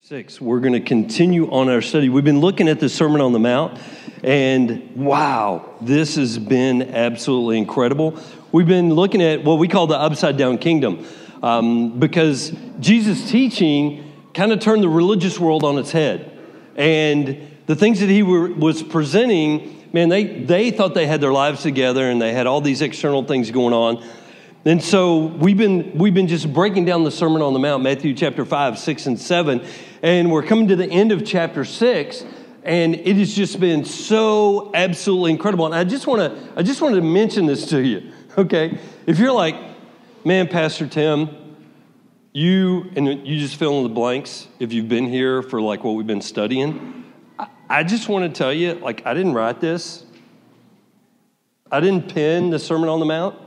6. We're going to continue on our study. We've been looking at the Sermon on the Mount, and wow, this has been absolutely incredible. We've been looking at what we call the upside down kingdom, because Jesus' teaching kind of turned the religious world on its head. And the things that he was presenting, man, they thought they had their lives together and they had all these external things going on. And so we've been just breaking down the Sermon on the Mount, Matthew chapter 5, 6, and 7. And we're coming to the end of chapter 6, and it has just been so absolutely incredible. And I just wanted to mention this to you, okay? If you're like, man, Pastor Tim, you just fill in the blanks if you've been here for like what we've been studying. I just want to tell you, like, I didn't write this. I didn't pen the Sermon on the Mount.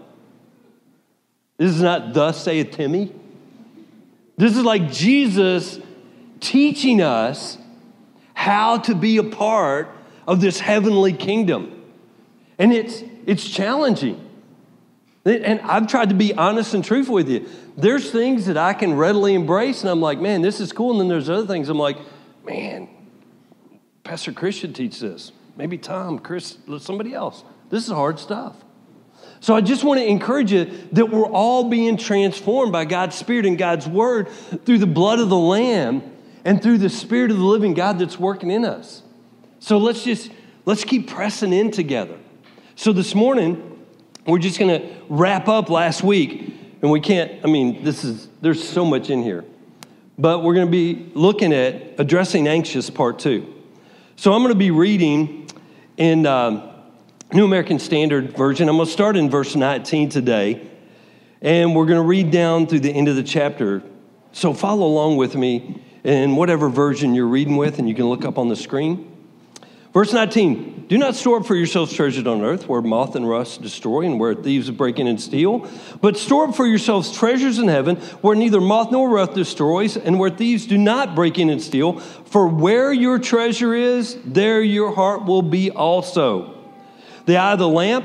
This is not thus saith Timmy. This is like Jesus teaching us how to be a part of this heavenly kingdom. And it's challenging. And I've tried to be honest and truthful with you. There's things that I can readily embrace, and I'm like, man, this is cool. And then there's other things I'm like, man, Pastor Chris should teach this. Maybe Tom, Chris, somebody else. This is hard stuff. So I just want to encourage you that we're all being transformed by God's Spirit and God's Word through the blood of the Lamb and through the Spirit of the living God that's working in us. So let's keep pressing in together. So this morning, we're just going to wrap up last week. And we can't, there's so much in here. But we're going to be looking at addressing anxious part 2. So I'm going to be reading in New American Standard Version. I'm going to start in verse 19 today, and we're going to read down through the end of the chapter. So follow along with me in whatever version you're reading with, and you can look up on the screen. Verse 19, do not store up for yourselves treasures on earth, where moth and rust destroy, and where thieves break in and steal. But store up for yourselves treasures in heaven, where neither moth nor rust destroys, and where thieves do not break in and steal. For where your treasure is, there your heart will be also. The eye of the lamp,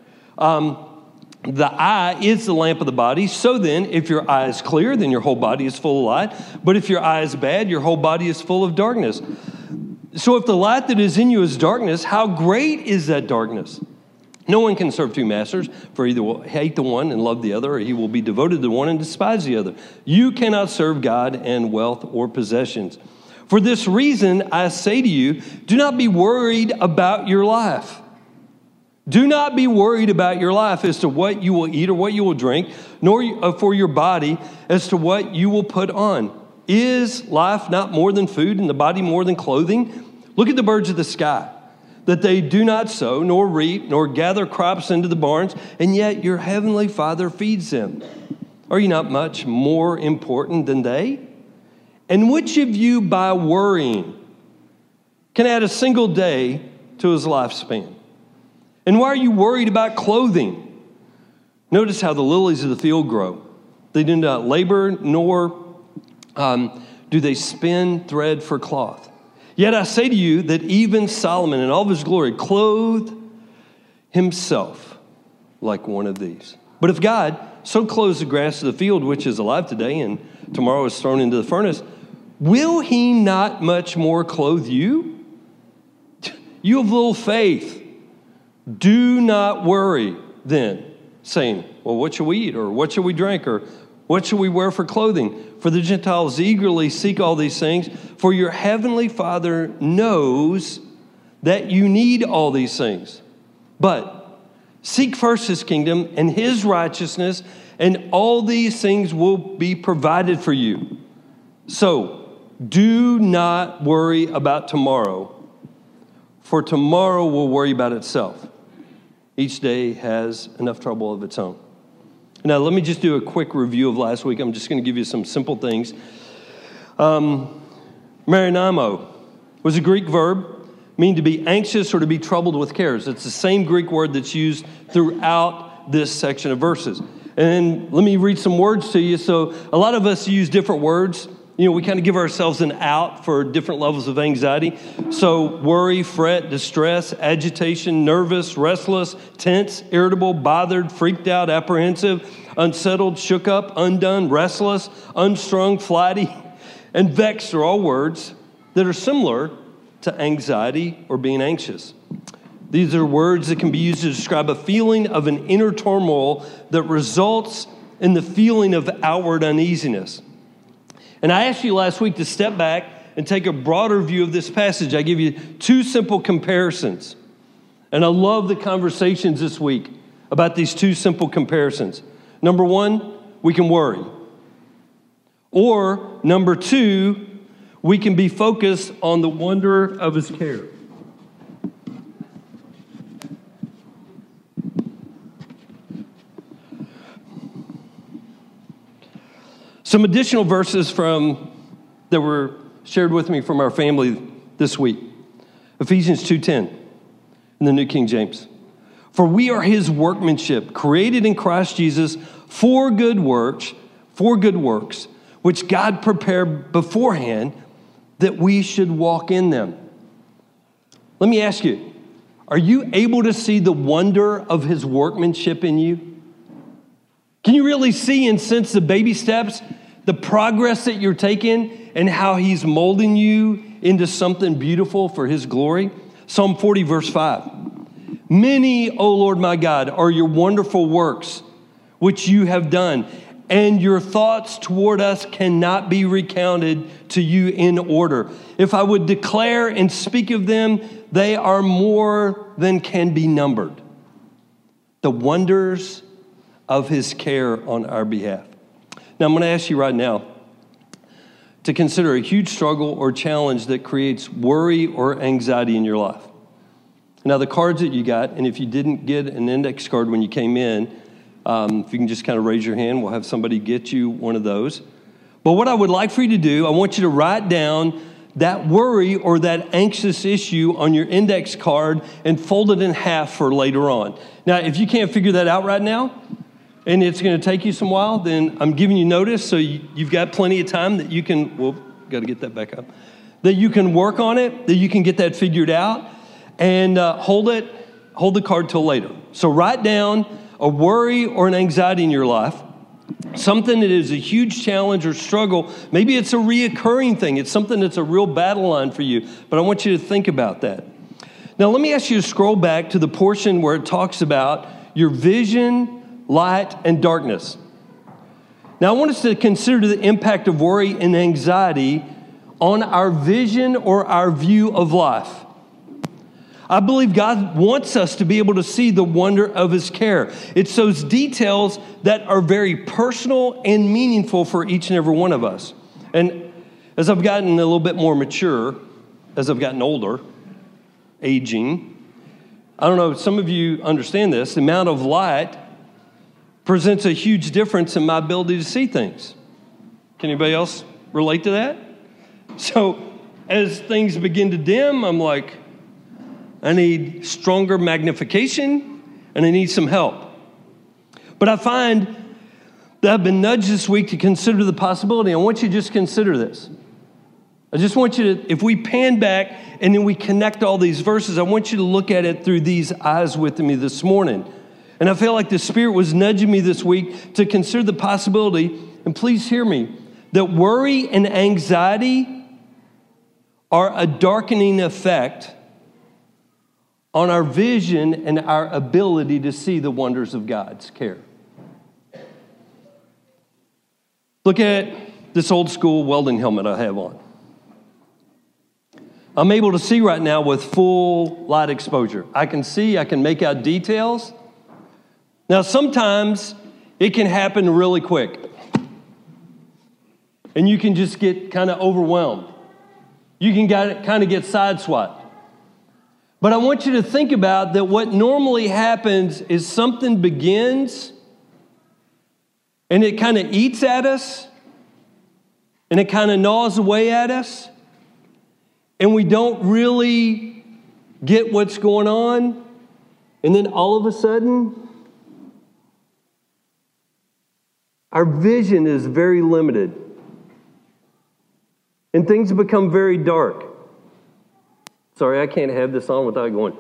the eye is the lamp of the body. So then, if your eye is clear, then your whole body is full of light. But if your eye is bad, your whole body is full of darkness. So if the light that is in you is darkness, how great is that darkness? No one can serve two masters, for either will hate the one and love the other, or he will be devoted to the one and despise the other. You cannot serve God and wealth or possessions. For this reason, I say to you, do not be worried about your life. Do not be worried about your life as to what you will eat or what you will drink, nor for your body as to what you will put on. Is life not more than food and the body more than clothing? Look at the birds of the sky, that they do not sow, nor reap, nor gather crops into the barns, and yet your heavenly Father feeds them. Are you not much more important than they? And which of you, by worrying, can add a single day to his lifespan? And why are you worried about clothing? Notice how the lilies of the field grow. They do not labor, nor do they spin thread for cloth. Yet I say to you that even Solomon in all of his glory clothed himself like one of these. But if God so clothes the grass of the field, which is alive today and tomorrow is thrown into the furnace, will he not much more clothe you? You have little faith. Do not worry then, saying, well, what shall we eat? Or what shall we drink? Or what shall we wear for clothing? For the Gentiles eagerly seek all these things. For your heavenly Father knows that you need all these things. But seek first his kingdom and his righteousness, and all these things will be provided for you. So do not worry about tomorrow, for tomorrow will worry about itself. Each day has enough trouble of its own. Now, let me just do a quick review of last week. I'm just going to give you some simple things. Marinamo was a Greek verb, meaning to be anxious or to be troubled with cares. It's the same Greek word that's used throughout this section of verses. And let me read some words to you. So a lot of us use different words. You know, we kind of give ourselves an out for different levels of anxiety. So worry, fret, distress, agitation, nervous, restless, tense, irritable, bothered, freaked out, apprehensive, unsettled, shook up, undone, restless, unstrung, flighty. And vexed are all words that are similar to anxiety or being anxious. These are words that can be used to describe a feeling of an inner turmoil that results in the feeling of outward uneasiness. And I asked you last week to step back and take a broader view of this passage. I give you two simple comparisons. And I love the conversations this week about these two simple comparisons. Number one, we can worry. Or number two, we can be focused on the wonder of his care. Some additional verses that were shared with me from our family this week. Ephesians 2:10 in the New King James. For we are his workmanship, created in Christ Jesus for good works, which God prepared beforehand that we should walk in them. Let me ask you, are you able to see the wonder of his workmanship in you? Can you really see and sense the baby steps, the progress that you're taking, and how he's molding you into something beautiful for his glory? Psalm 40, verse 5. Many, O Lord my God, are your wonderful works which you have done, and your thoughts toward us cannot be recounted to you in order. If I would declare and speak of them, they are more than can be numbered. The wonders of his care on our behalf. Now, I'm going to ask you right now to consider a huge struggle or challenge that creates worry or anxiety in your life. Now, the cards that you got, and if you didn't get an index card when you came in, if you can just kind of raise your hand, we'll have somebody get you one of those. But what I would like for you to do, I want you to write down that worry or that anxious issue on your index card and fold it in half for later on. Now, if you can't figure that out right now, and it's going to take you some while, then I'm giving you notice, so you've got plenty of time that you can, got to get that back up, that you can work on it, that you can get that figured out, and hold the card till later. So write down a worry or an anxiety in your life, something that is a huge challenge or struggle. Maybe it's a reoccurring thing. It's something that's a real battle line for you, but I want you to think about that. Now, let me ask you to scroll back to the portion where it talks about your vision, light, and darkness. Now, I want us to consider the impact of worry and anxiety on our vision or our view of life. I believe God wants us to be able to see the wonder of his care. It's those details that are very personal and meaningful for each and every one of us. And as I've gotten a little bit more mature, as I've gotten older, aging, I don't know if some of you understand this, the amount of light presents a huge difference in my ability to see things. Can anybody else relate to that? So as things begin to dim, I'm like, I need stronger magnification and I need some help. But I find that I've been nudged this week to consider the possibility. I want you to just consider this. I just want you to, if we pan back and then we connect all these verses, I want you to look at it through these eyes with me this morning. And I feel like the Spirit was nudging me this week to consider the possibility, and please hear me, that worry and anxiety are a darkening effect on our vision and our ability to see the wonders of God's care. Look at this old school welding helmet I have on. I'm able to see right now with full light exposure. I can see, I can make out details. Now, sometimes it can happen really quick. And you can just get kind of overwhelmed. You can kind of get sideswiped. But I want you to think about that what normally happens is something begins and it kind of eats at us and it kind of gnaws away at us and we don't really get what's going on, and then all of a sudden our vision is very limited and things become very dark. Sorry, I can't have this on without going,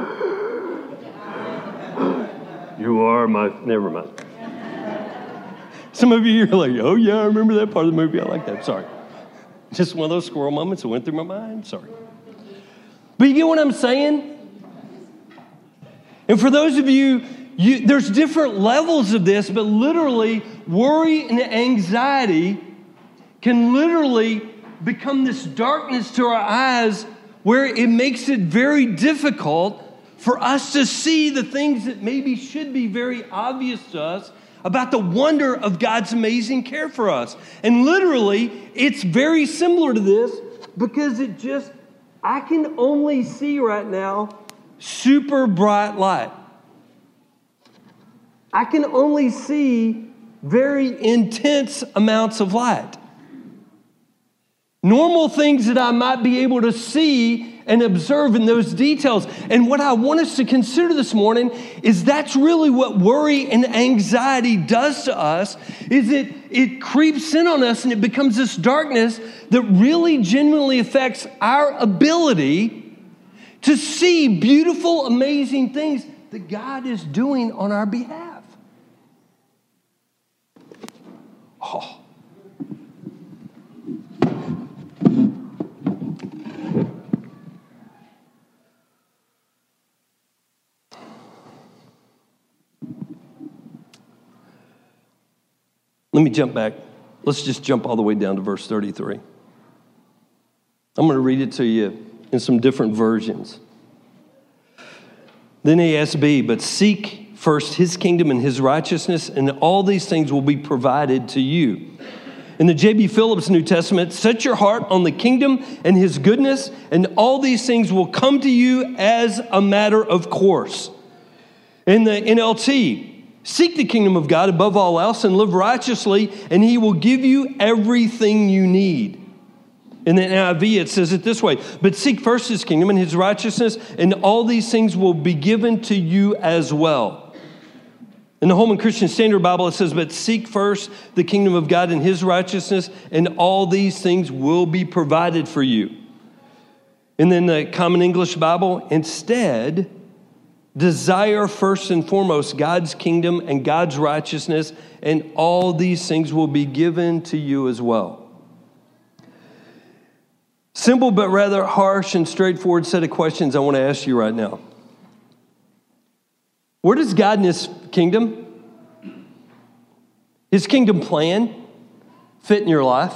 you are my, never mind. Some of you are like, oh yeah, I remember that part of the movie. I like that, sorry. Just one of those squirrel moments that went through my mind. Sorry. But you get what I'm saying? And for those of you, there's different levels of this, but literally worry and anxiety can literally become this darkness to our eyes where it makes it very difficult for us to see the things that maybe should be very obvious to us about the wonder of God's amazing care for us. And literally, it's very similar to this because I can only see right now super bright light. I can only see very intense amounts of light. Normal things that I might be able to see and observe in those details. And what I want us to consider this morning is that's really what worry and anxiety does to us, is it creeps in on us and it becomes this darkness that really genuinely affects our ability to see beautiful, amazing things that God is doing on our behalf. Oh. Let me jump back. Let's just jump all the way down to verse 33. I'm going to read it to you in some different versions. Then ASB, but seek first his kingdom and his righteousness, and all these things will be provided to you. In the J.B. Phillips New Testament, set your heart on the kingdom and his goodness, and all these things will come to you as a matter of course. In the NLT, seek the kingdom of God above all else and live righteously, and he will give you everything you need. In the NIV, it says it this way, but seek first his kingdom and his righteousness, and all these things will be given to you as well. In the Holman Christian Standard Bible, it says, but seek first the kingdom of God and his righteousness, and all these things will be provided for you. And then the Common English Bible, instead, desire first and foremost God's kingdom and God's righteousness, and all these things will be given to you as well. Simple but rather harsh and straightforward set of questions I want to ask you right now. Where does God and his kingdom plan fit in your life?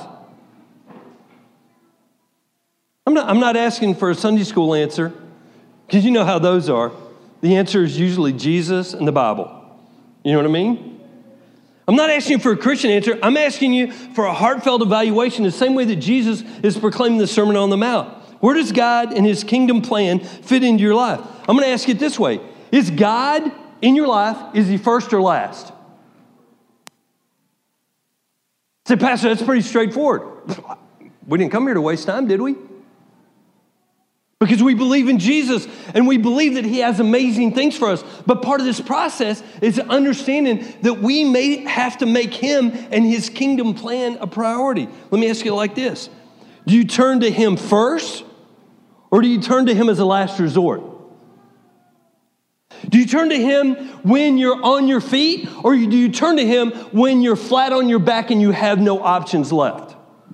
I'm not asking for a Sunday school answer, because you know how those are. The answer is usually Jesus and the Bible. You know what I mean? I'm not asking for a Christian answer. I'm asking you for a heartfelt evaluation, the same way that Jesus is proclaiming the Sermon on the Mount. Where does God and his kingdom plan fit into your life? I'm going to ask it this way. Is God in your life, is he first or last? Say, Pastor, that's pretty straightforward. We didn't come here to waste time, did we? Because we believe in Jesus and we believe that he has amazing things for us. But part of this process is understanding that we may have to make him and his kingdom plan a priority. Let me ask you like this. Do you turn to him first, or do you turn to him as a last resort? Do you turn to him when you're on your feet, or do you turn to him when you're flat on your back and you have no options left?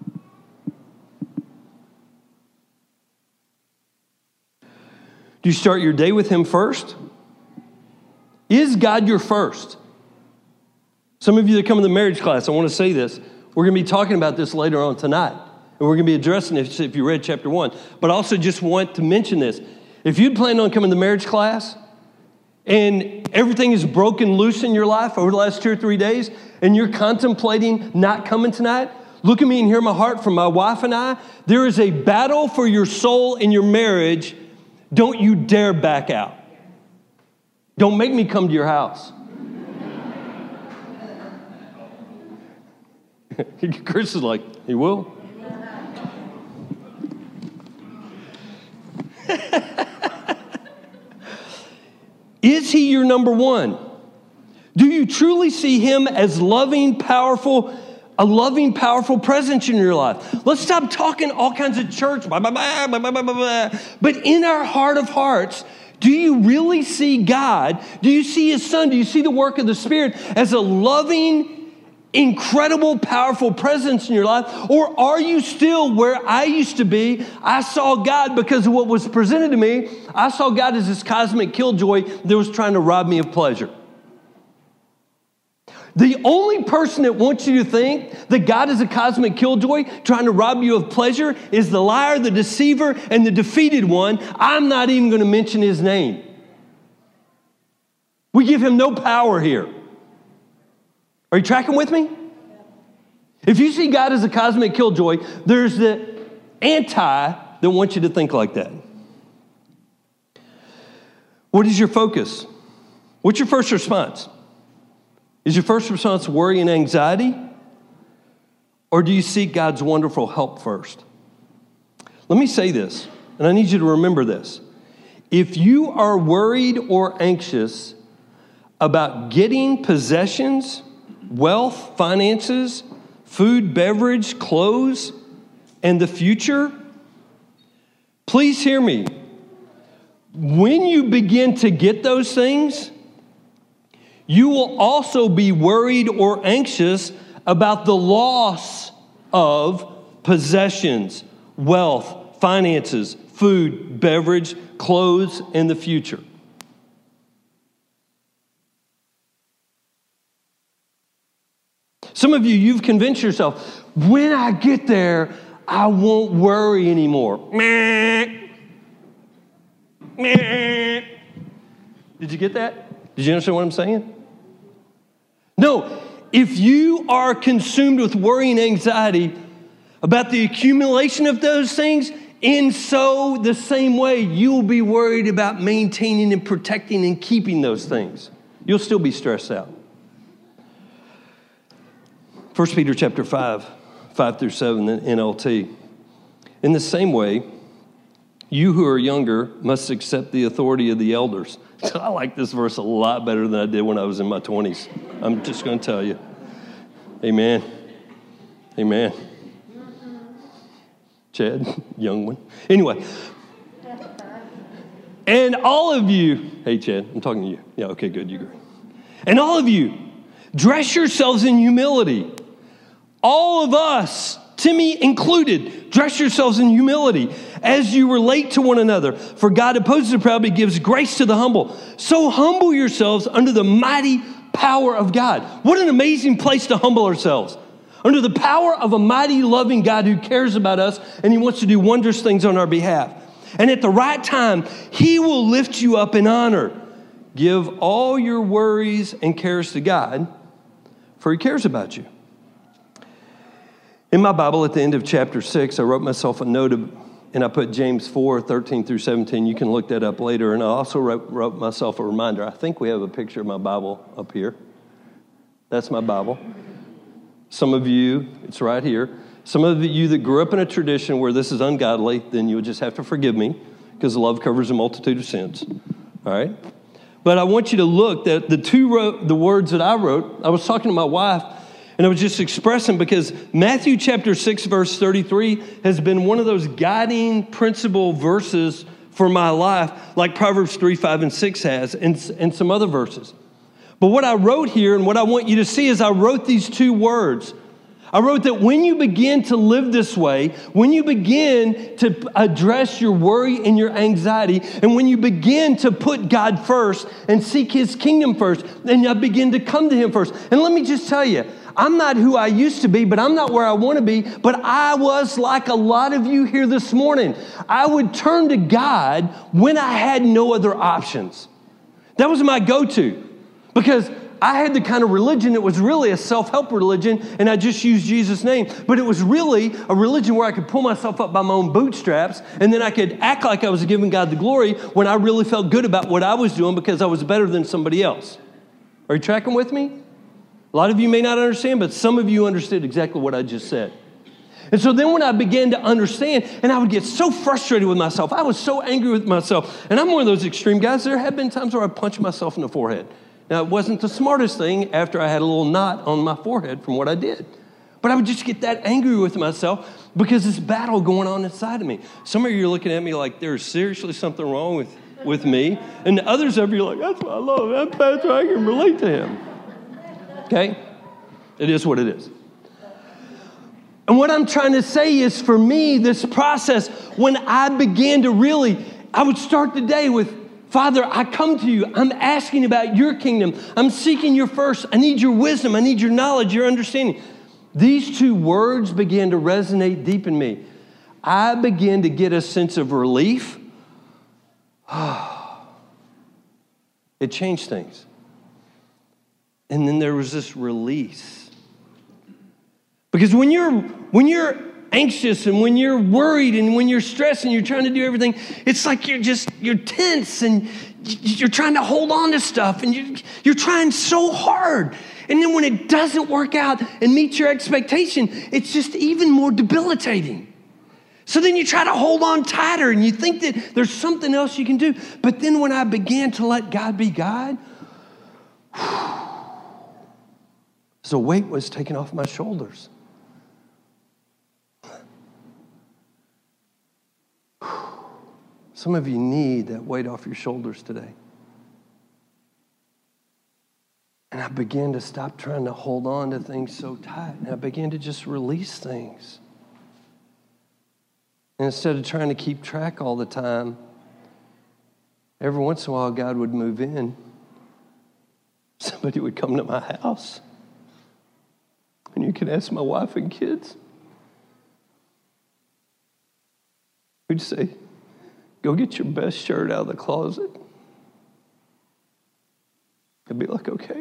Do you start your day with him first? Is God your first? Some of you that come to the marriage class, I want to say this. We're going to be talking about this later on tonight. And we're going to be addressing this if you read chapter 1. But I also just want to mention this. If you'd planned on coming to marriage class and everything is broken loose in your life over the last 2 or 3 days, and you're contemplating not coming tonight, look at me and hear my heart from my wife and I. There is a battle for your soul in your marriage. Don't you dare back out. Don't make me come to your house. Chris is like, he will. Is he your number one? Do you truly see him as a loving, powerful presence in your life? Let's stop talking all kinds of church, blah, blah, blah, blah, blah, blah, blah. But in our heart of hearts, do you really see God? Do you see his son? Do you see the work of the Spirit as a loving incredible, powerful presence in your life? Or are you still where I used to be? I saw God because of what was presented to me. I saw God as this cosmic killjoy that was trying to rob me of pleasure. The only person that wants you to think that God is a cosmic killjoy trying to rob you of pleasure is the liar, the deceiver, and the defeated one. I'm not even going to mention his name. We give him no power here. Are you tracking with me? If you see God as a cosmic killjoy, there's the anti that wants you to think like that. What is your focus? What's your first response? Is your first response worry and anxiety? Or do you seek God's wonderful help first? Let me say this, and I need you to remember this. If you are worried or anxious about getting possessions, wealth, finances, food, beverage, clothes, and the future, please hear me. When you begin to get those things, you will also be worried or anxious about the loss of possessions, wealth, finances, food, beverage, clothes, and the future. Some of you, you've convinced yourself, when I get there, I won't worry anymore. Meh. Meh. Did you get that? Did you understand what I'm saying? No, if you are consumed with worry and anxiety about the accumulation of those things, in so the same way, you will be worried about maintaining and protecting and keeping those things. You'll still be stressed out. 1 Peter chapter 5 through 7, the NLT. In the same way, you who are younger must accept the authority of the elders. I like this verse a lot better than I did when I was in my 20s. I'm just going to tell you. Amen. Amen. Chad, young one. Anyway. And all of you, hey Chad, I'm talking to you. Yeah, okay, good, you agree. And all of you, dress yourselves in humility. All of us, Timmy included, dress yourselves in humility as you relate to one another. For God opposes the proud, but gives grace to the humble. So humble yourselves under the mighty power of God. What an amazing place to humble ourselves. Under the power of a mighty, loving God who cares about us and he wants to do wondrous things on our behalf. And at the right time, he will lift you up in honor. Give all your worries and cares to God, for he cares about you. In my Bible, at the end of chapter 6, I wrote myself a note and I put James 4, 13 through 17. You can look that up later. And I also wrote myself a reminder. I think we have a picture of my Bible up here. That's my Bible. Some of you, it's right here. Some of you that grew up in a tradition where this is ungodly, then you'll just have to forgive me because love covers a multitude of sins. All right? But I want you to look that the words that I wrote, I was talking to my wife, and I was just expressing because Matthew chapter 6, verse 33 has been one of those guiding principle verses for my life, like Proverbs 3, 5, and 6 has, and some other verses. But what I wrote here and what I want you to see is I wrote these two words. I wrote that when you begin to live this way, when you begin to address your worry and your anxiety, and when you begin to put God first and seek his kingdom first, then you begin to come to him first. And let me just tell you, I'm not who I used to be, but I'm not where I want to be. But I was like a lot of you here this morning. I would turn to God when I had no other options. That was my go-to because I had the kind of religion that was really a self-help religion, and I just used Jesus' name. But it was really a religion where I could pull myself up by my own bootstraps, and then I could act like I was giving God the glory when I really felt good about what I was doing because I was better than somebody else. Are you tracking with me? A lot of you may not understand, but some of you understood exactly what I just said. And so then when I began to understand, and I would get so frustrated with myself, I was so angry with myself. And I'm one of those extreme guys. There have been times where I punched myself in the forehead. Now, it wasn't the smartest thing after I had a little knot on my forehead from what I did. But I would just get that angry with myself because this battle going on inside of me. Some of you are looking at me like there's seriously something wrong with me. And the others of you are like, that's what I love. That Pastor, I can relate to him. Okay? It is what it is. And what I'm trying to say is, for me, this process, when I began to really, I would start the day with, Father, I come to you. I'm asking about your kingdom. I'm seeking your first. I need your wisdom. I need your knowledge, your understanding. These two words began to resonate deep in me. I began to get a sense of relief. It changed things. And then there was this release. Because when you're anxious and when you're worried and when you're stressed and you're trying to do everything, it's like you're tense and you're trying to hold on to stuff and you're trying so hard. And then when it doesn't work out and meet your expectation, it's just even more debilitating. So then you try to hold on tighter and you think that there's something else you can do. But then when I began to let God be God, so weight was taken off my shoulders. Some of you need that weight off your shoulders today. And I began to stop trying to hold on to things so tight. And I began to just release things. And instead of trying to keep track all the time, every once in a while God would move in. Somebody would come to my house. And you can ask my wife and kids. We'd say, go get your best shirt out of the closet. I'd be like, okay.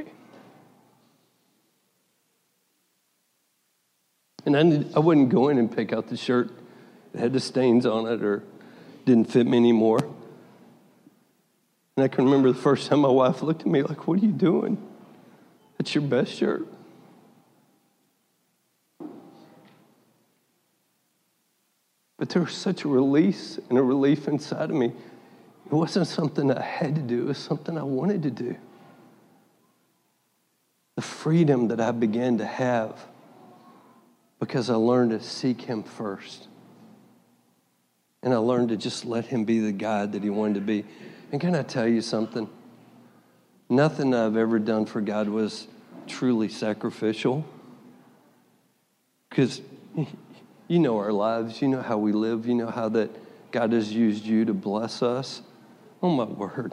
And I wouldn't go in and pick out the shirt that had the stains on it or didn't fit me anymore. And I can remember the first time my wife looked at me like, what are you doing? That's your best shirt. But there was such a release and a relief inside of me. It wasn't something I had to do. It was something I wanted to do. The freedom that I began to have because I learned to seek him first. And I learned to just let him be the God that he wanted to be. And can I tell you something? Nothing I've ever done for God was truly sacrificial. Because you know our lives. You know how we live. You know how that God has used you to bless us. Oh, my word.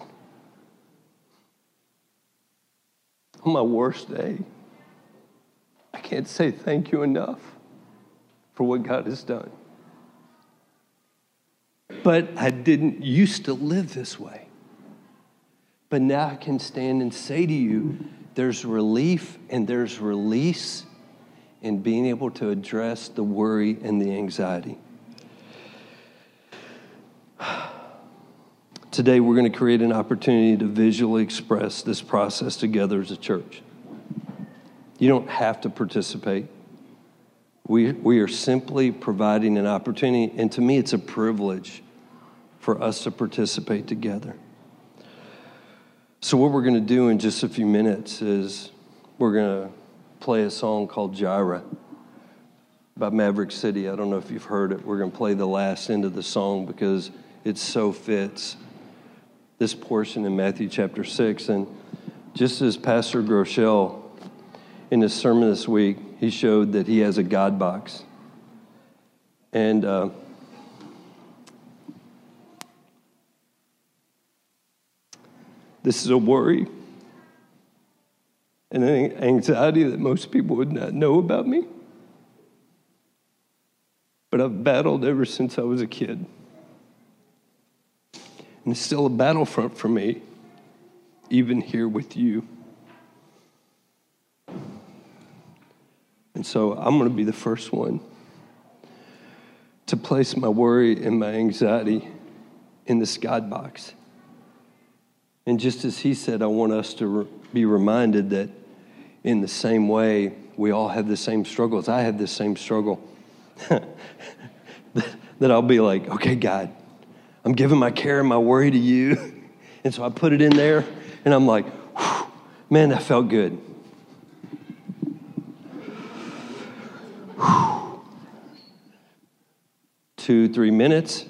On my worst day, I can't say thank you enough for what God has done. But I didn't used to live this way. But now I can stand and say to you, there's relief and there's release in being able to address the worry and the anxiety. Today, we're going to create an opportunity to visually express this process together as a church. You don't have to participate. We are simply providing an opportunity, and to me, it's a privilege for us to participate together. So what we're going to do in just a few minutes is we're going to play a song called Jireh by Maverick City. I don't know if you've heard it. We're going to play the last end of the song because it so fits this portion in Matthew chapter 6. And just as Pastor Groeschel, in his sermon this week, he showed that he has a God box. And this is a worry and an anxiety that most people would not know about me. But I've battled ever since I was a kid. And it's still a battlefront for me, even here with you. And so I'm going to be the first one to place my worry and my anxiety in this God box. And just as he said, I want us to be reminded that in the same way, we all have the same struggles. I have the same struggle. That I'll be like, okay, God, I'm giving my care and my worry to you. And so I put it in there, and I'm like, man, that felt good. 2-3 minutes.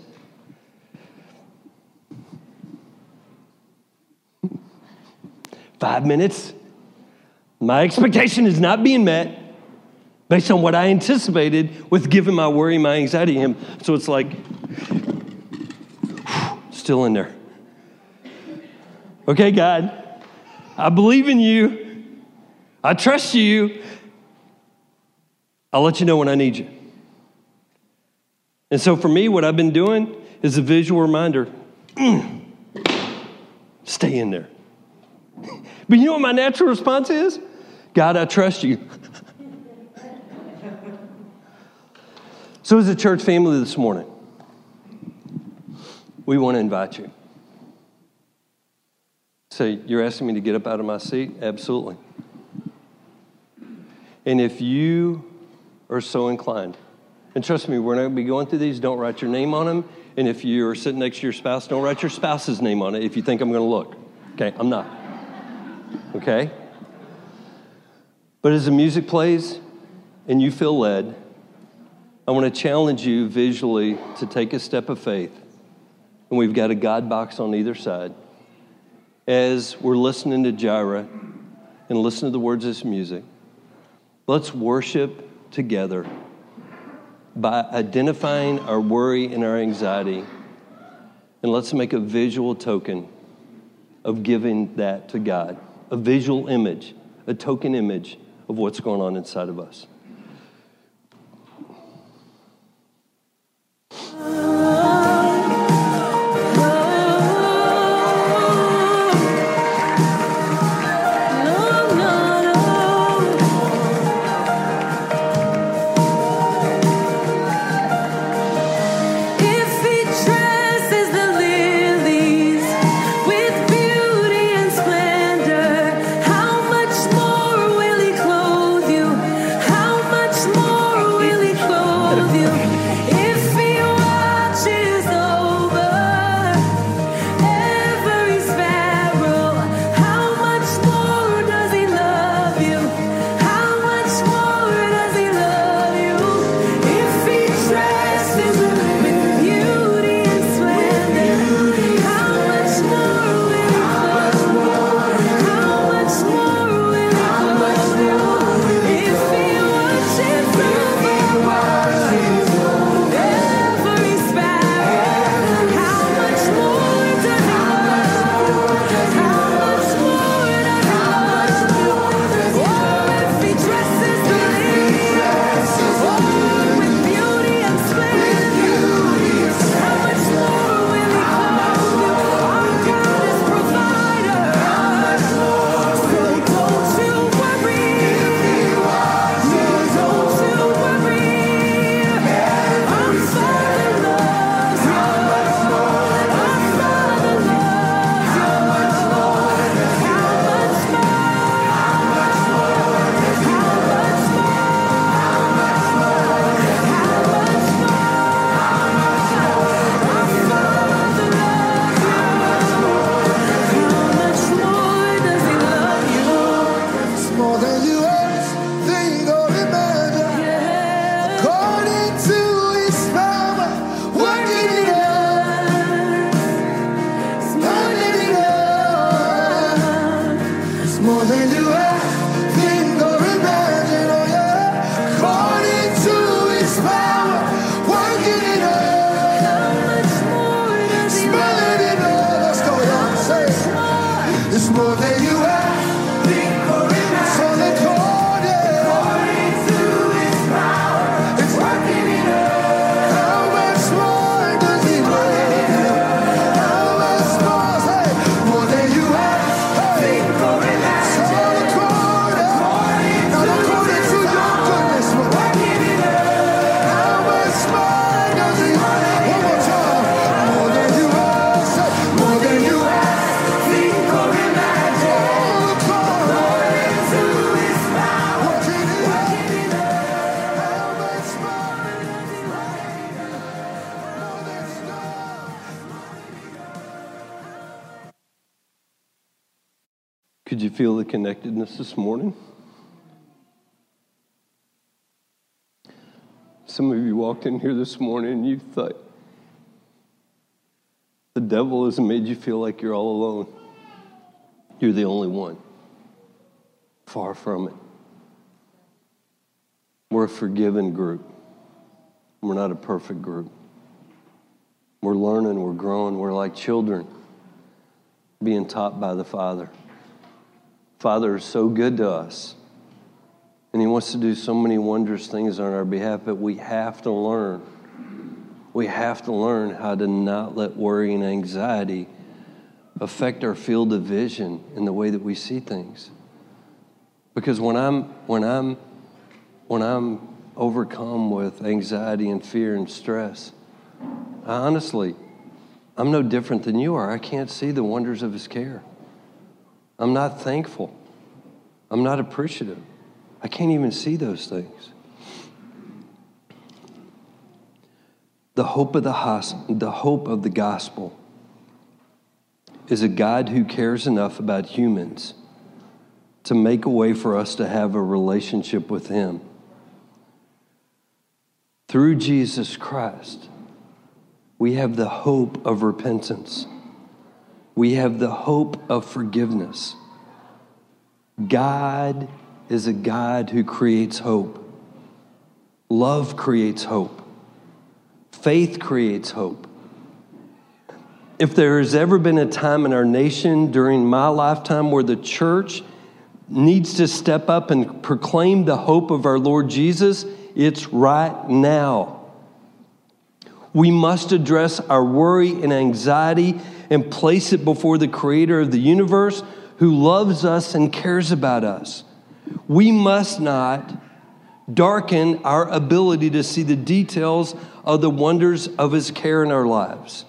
Five minutes. My expectation is not being met. based on what I anticipated with giving my worry, my anxiety to him. So it's like, still in there. Okay, God, I believe in you. I trust you. I'll let you know when I need you. And so for me, what I've been doing is a visual reminder. Stay in there. But you know what my natural response is? God, I trust you. So as a church family this morning, we want to invite you. Say, you're asking me to get up out of my seat? Absolutely. And if you are so inclined, and trust me, we're not going to be going through these. Don't write your name on them. And if you're sitting next to your spouse, don't write your spouse's name on it if you think I'm going to look. Okay, I'm not. Okay? But as the music plays and you feel led, I want to challenge you visually to take a step of faith. And we've got a God box on either side. As we're listening to Jireh and listening to the words of this music, let's worship together by identifying our worry and our anxiety. And let's make a visual token of giving that to God. A visual image, a token image of what's going on inside of us. Could you feel the connectedness this morning? Some of you walked in here this morning and you thought, the devil has made you feel like you're all alone. You're the only one. Far from it. We're We're a forgiven group. We're not a perfect group. We're learning, we're growing, we're like children being taught by the Father. Father is so good to us, and He wants to do so many wondrous things on our behalf, but we have to learn. We have to learn how to not let worry and anxiety affect our field of vision in the way that we see things. Because when I'm overcome with anxiety and fear and stress, honestly, I'm no different than you are. I can't see the wonders of His care. I'm not thankful. I'm not appreciative. I can't even see those things. The hope of the gospel is a God who cares enough about humans to make a way for us to have a relationship with Him. Through Jesus Christ, we have the hope of repentance. We have the hope of forgiveness. God is a God who creates hope. Love creates hope. Faith creates hope. If there has ever been a time in our nation during my lifetime where the church needs to step up and proclaim the hope of our Lord Jesus, it's right now. We must address our worry and anxiety and place it before the Creator of the universe who loves us and cares about us. We must not darken our ability to see the details of the wonders of His care in our lives.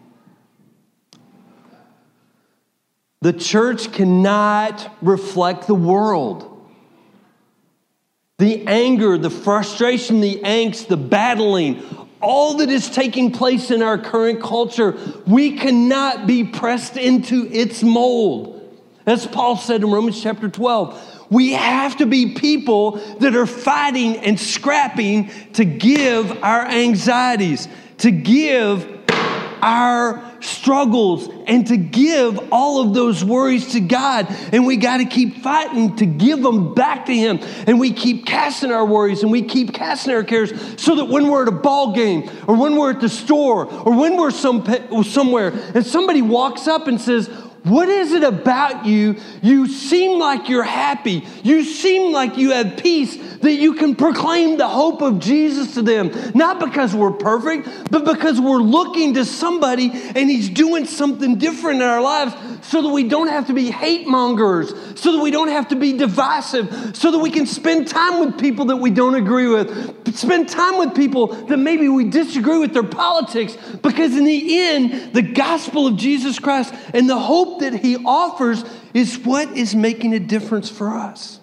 The church cannot reflect the world. The anger, the frustration, the angst, the battling, all that is taking place in our current culture, we cannot be pressed into its mold. As Paul said in Romans chapter 12, we have to be people that are fighting and scrapping to give our anxieties, to give our struggles, and to give all of those worries to God. And we got to keep fighting to give them back to Him. And we keep casting our worries and we keep casting our cares so that when we're at a ball game or when we're at the store or when we're somewhere and somebody walks up and says, "What is it about you? You seem like you're happy. You seem like you have peace," that you can proclaim the hope of Jesus to them. Not because we're perfect, but because we're looking to somebody and He's doing something different in our lives so that we don't have to be hate mongers, so that we don't have to be divisive, so that we can spend time with people that we don't agree with, spend time with people that maybe we disagree with their politics, because in the end, the gospel of Jesus Christ and the hope that He offers is what is making a difference for us.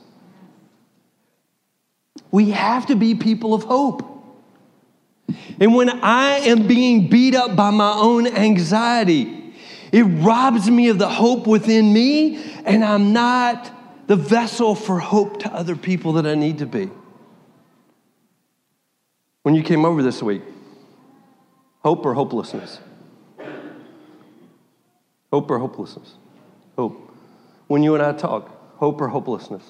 We have to be people of hope. And when I am being beat up by my own anxiety, it robs me of the hope within me, and I'm not the vessel for hope to other people that I need to be. When you came over this week, hope or hopelessness? Hope or hopelessness? Hope. When you and I talk, hope or hopelessness?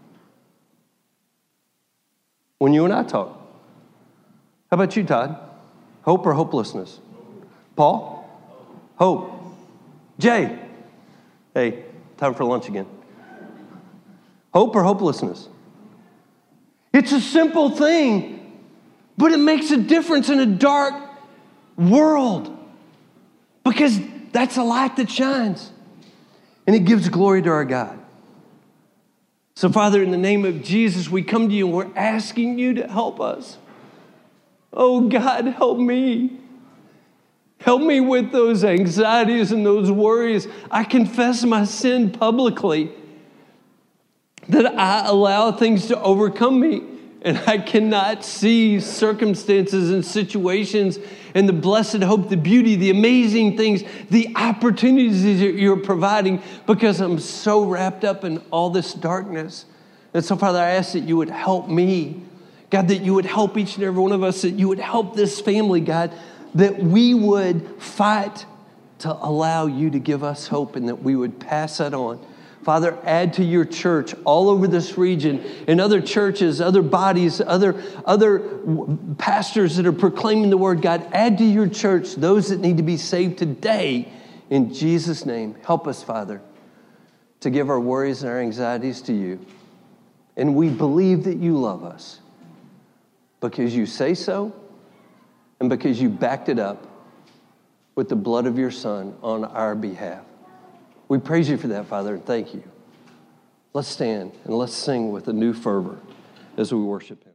When you and I talk. How about you, Todd? Hope or hopelessness? Paul? Hope. Jay? Hey, time for lunch again. Hope or hopelessness? It's a simple thing, but it makes a difference in a dark world, because that's a light that shines, and it gives glory to our God. So, Father, in the name of Jesus, we come to you and we're asking you to help us. Oh, God, help me. Help me with those anxieties and those worries. I confess my sin publicly, that I allow things to overcome me, and I cannot see circumstances and situations and the blessed hope, the beauty, the amazing things, the opportunities that you're providing, because I'm so wrapped up in all this darkness. And so, Father, I ask that you would help me, God, that you would help each and every one of us, that you would help this family, God, that we would fight to allow you to give us hope, and that we would pass that on. Father, add to your church all over this region, and other churches, other bodies, other pastors that are proclaiming the word. God, add to your church those that need to be saved today. In Jesus' name, help us, Father, to give our worries and our anxieties to you. And we believe that you love us because you say so and because you backed it up with the blood of your Son on our behalf. We praise you for that, Father, and thank you. Let's stand and let's sing with a new fervor as we worship him.